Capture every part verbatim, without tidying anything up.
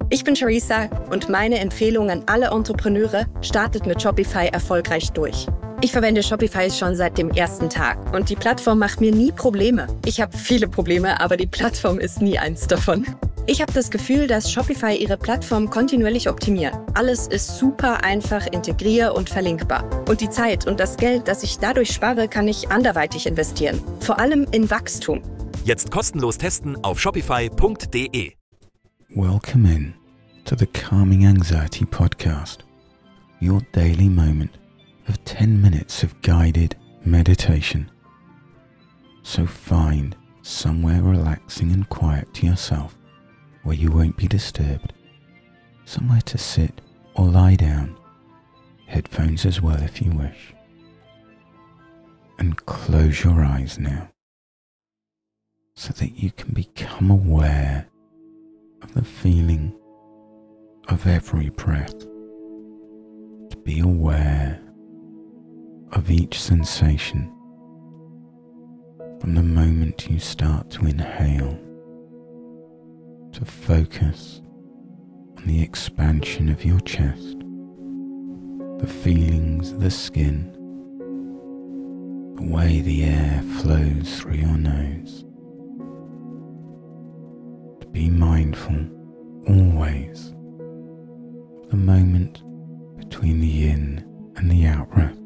Ich bin Charissa und meine Empfehlung an alle Entrepreneure: startet mit Shopify erfolgreich durch. Ich verwende Shopify schon seit dem ersten Tag und die Plattform macht mir nie Probleme. Ich habe viele Probleme, aber die Plattform ist nie eins davon. Ich habe das Gefühl, dass Shopify ihre Plattform kontinuierlich optimiert. Alles ist super einfach integrier- und verlinkbar. Und die Zeit und das Geld, das ich dadurch spare, kann ich anderweitig investieren. Vor allem in Wachstum. Jetzt kostenlos testen auf shopify punkt de. Welcome in to the Calming Anxiety Podcast, your daily moment of ten minutes of guided meditation. So find somewhere relaxing and quiet to yourself where you won't be disturbed, somewhere to sit or lie down, headphones as well if you wish. And close your eyes now so that you can become aware of the feeling of every breath, to be aware of each sensation from the moment you start to inhale, to focus on the expansion of your chest, the feelings of the skin, the way the air flows through your nose. To be mindful always of the moment between the in and the out breath.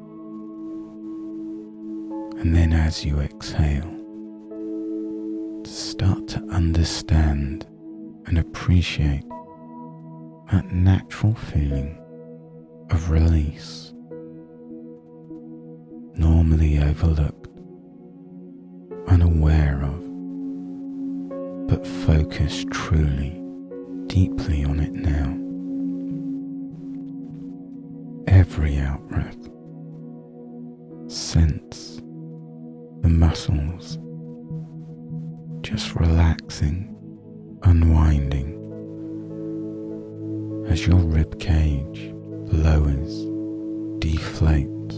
And then as you exhale, to start to understand and appreciate that natural feeling of release, normally overlooked, unaware of, but focus truly, deeply on it now. Every out-breath, sense the muscles just relaxing, unwinding as your rib cage lowers, deflates,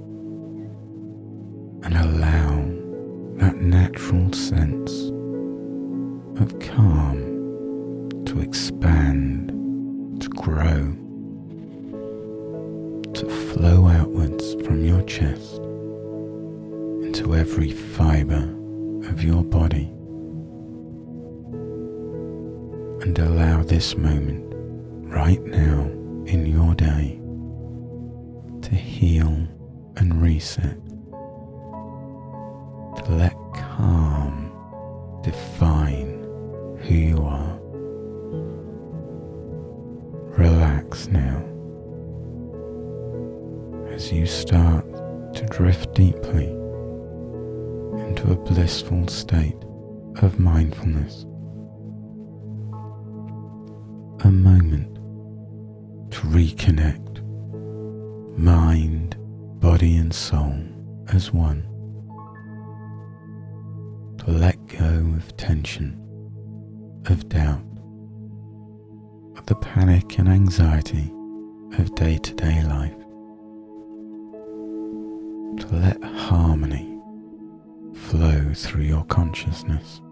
and allow that natural sense of calm to expand, to grow, to flow outwards from your chest into every fibre of your body, and allow this moment right now in your day to heal and reset, to let calm define who you are. Relax now as you start to drift deeply into a blissful state of mindfulness. A moment to reconnect mind, body and soul as one. To let go of tension, of doubt, of the panic and anxiety of day-to-day life. To let harmony flow through your consciousness,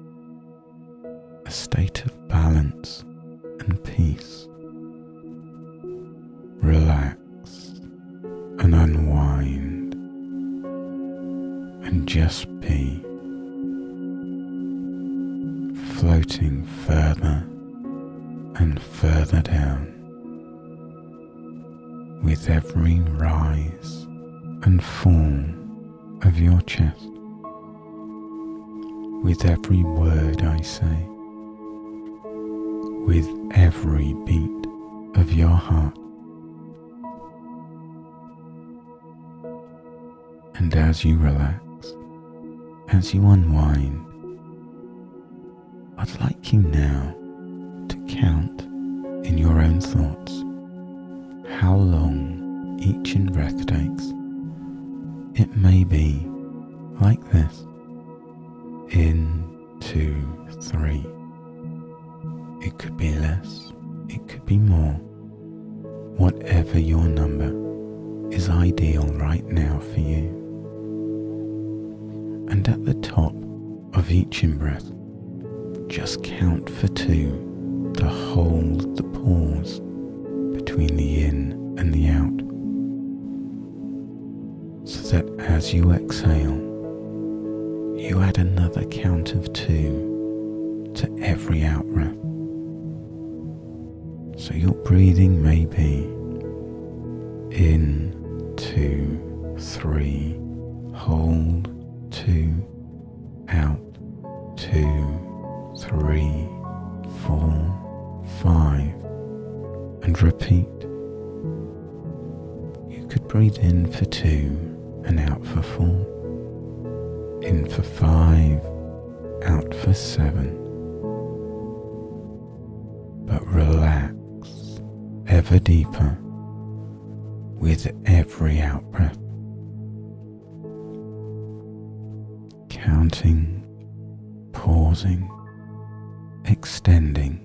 a state of balance and peace. Relax and unwind and just be, floating further and further down with every rise and fall of your chest, with every word I say, with every beat of your heart. And as you relax, as you unwind, I'd like you now to count in your own thoughts how long each in-breath takes. It may be like this: in, two, three. It could be less, it could be more. Whatever your number is ideal right now for you. And at the top of each in-breath, just count for two to hold the pause between the in and the out, so that as you exhale, you add another count of two to every out breath. So your breathing may be in, two, three, hold, two, out, two, three, four, five, and repeat. You could breathe in for two and out for four, in for five, out for seven. But relax ever deeper with every out breath, counting, pausing, extending.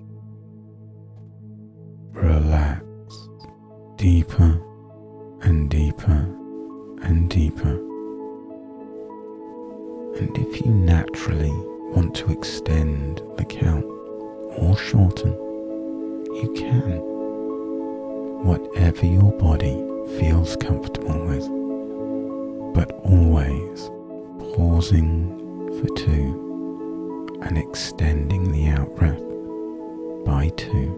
Relax deeper and deeper and deeper. And if you naturally want to extend the count or shorten, you can. Whatever your body feels comfortable with, but always pausing for two and extending the out breath by two.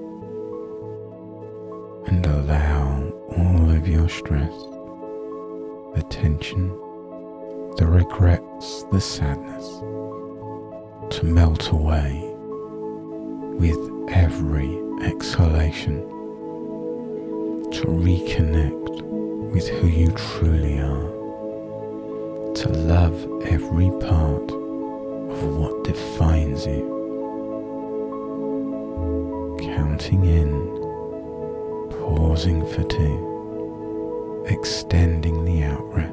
And allow all of your stress, the tension, the regrets, the sadness to melt away with every exhalation, to reconnect with who you truly are, to love every part of what defines you. Counting in, pausing for two, extending the out breath.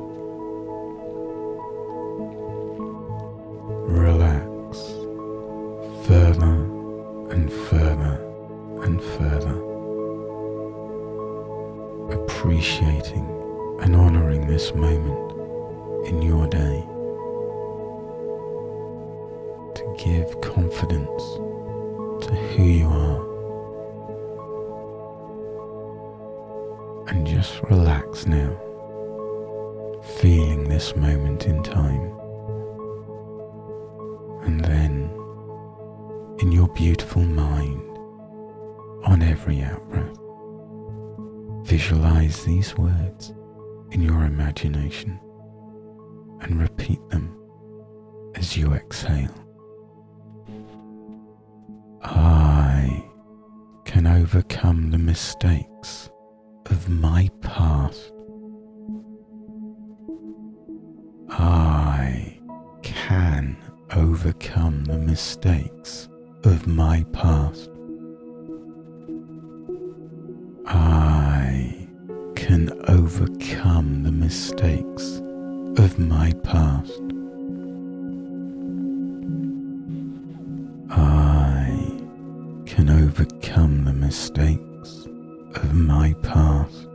Relax further and further and further, appreciating and honoring this moment in your day, to give confidence to who you are, and just relax now, feeling this moment in time. And then, in your beautiful mind, on every out-breath, visualize these words in your imagination and repeat them as you exhale. I can overcome the mistakes of my past. I can overcome the mistakes of my past. I can overcome the mistakes of my past. I can overcome the mistakes of my past.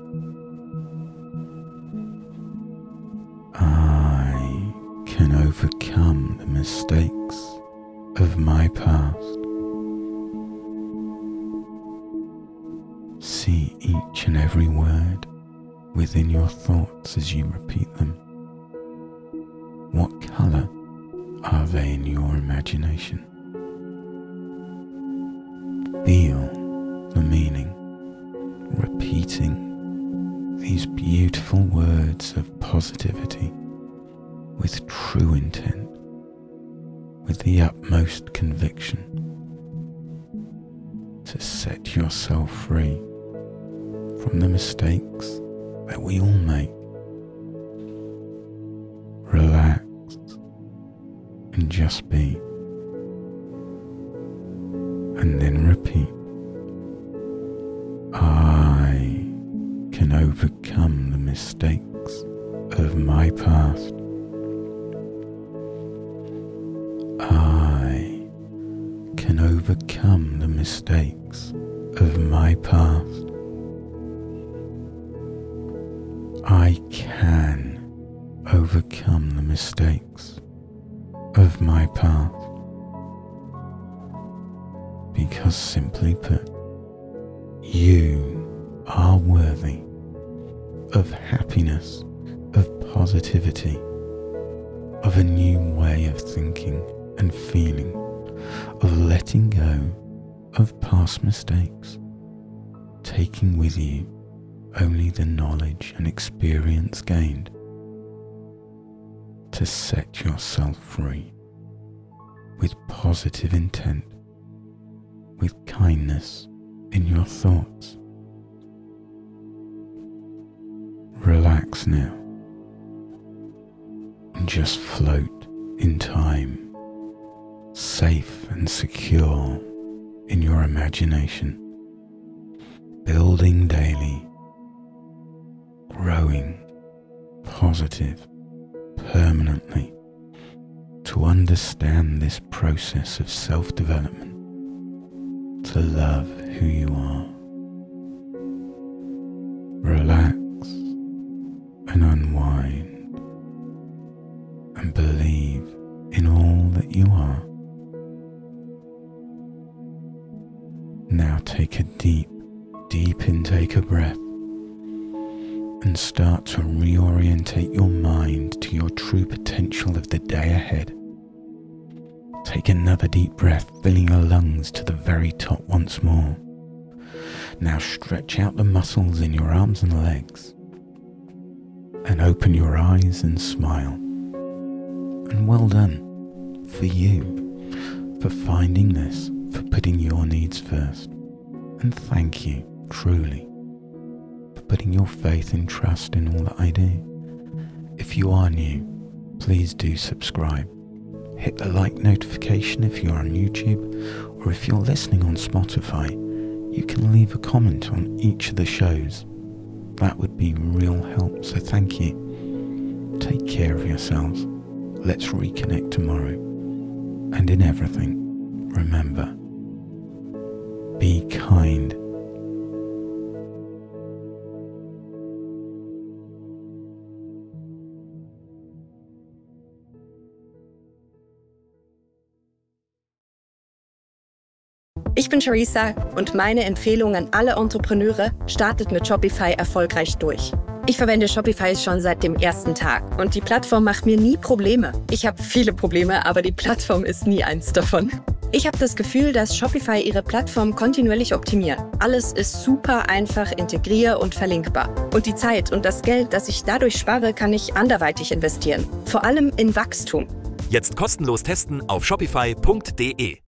I can overcome the mistakes of my past. See each and every word within your thoughts as you repeat them. What colour are they in your imagination? Feel the meaning, repeating these beautiful words of positivity with true intent, with the utmost conviction to set yourself free from the mistakes that we all make. Relax and just be, and then repeat. I can overcome the mistakes of my past. I can overcome the mistakes of my past. I can overcome the mistakes of my past because simply put, you are worthy of happiness, of positivity, of a new way of thinking and feeling, of letting go of past mistakes, taking with you only the knowledge and experience gained to set yourself free with positive intent, with kindness in your thoughts. Relax now and just float in time, safe and secure in your imagination, building daily, growing, positive, permanently, to understand this process of self-development, to love who you are. Relax and unwind and believe in all that you are. Now take a deep, deep intake of breath and start to reorientate your mind to your true potential of the day ahead. Take another deep breath, filling your lungs to the very top once more. Now stretch out the muscles in your arms and legs and open your eyes and smile. And well done for you, for finding this, for putting your needs first. And thank you, truly, for putting your faith and trust in all that I do. If you are new, please do subscribe. Hit the like notification if you're on YouTube, or if you're listening on Spotify, you can leave a comment on each of the shows. That would be real help, so thank you. Take care of yourselves. Let's reconnect tomorrow. And in everything, remember, be kind. Ich bin Charissa und meine Empfehlung an alle Entrepreneure: startet mit Shopify erfolgreich durch. Ich verwende Shopify schon seit dem ersten Tag und die Plattform macht mir nie Probleme. Ich habe viele Probleme, aber die Plattform ist nie eins davon. Ich habe das Gefühl, dass Shopify ihre Plattform kontinuierlich optimiert. Alles ist super einfach integrier- und verlinkbar. Und die Zeit und das Geld, das ich dadurch spare, kann ich anderweitig investieren. Vor allem in Wachstum. Jetzt kostenlos testen auf shopify punkt de.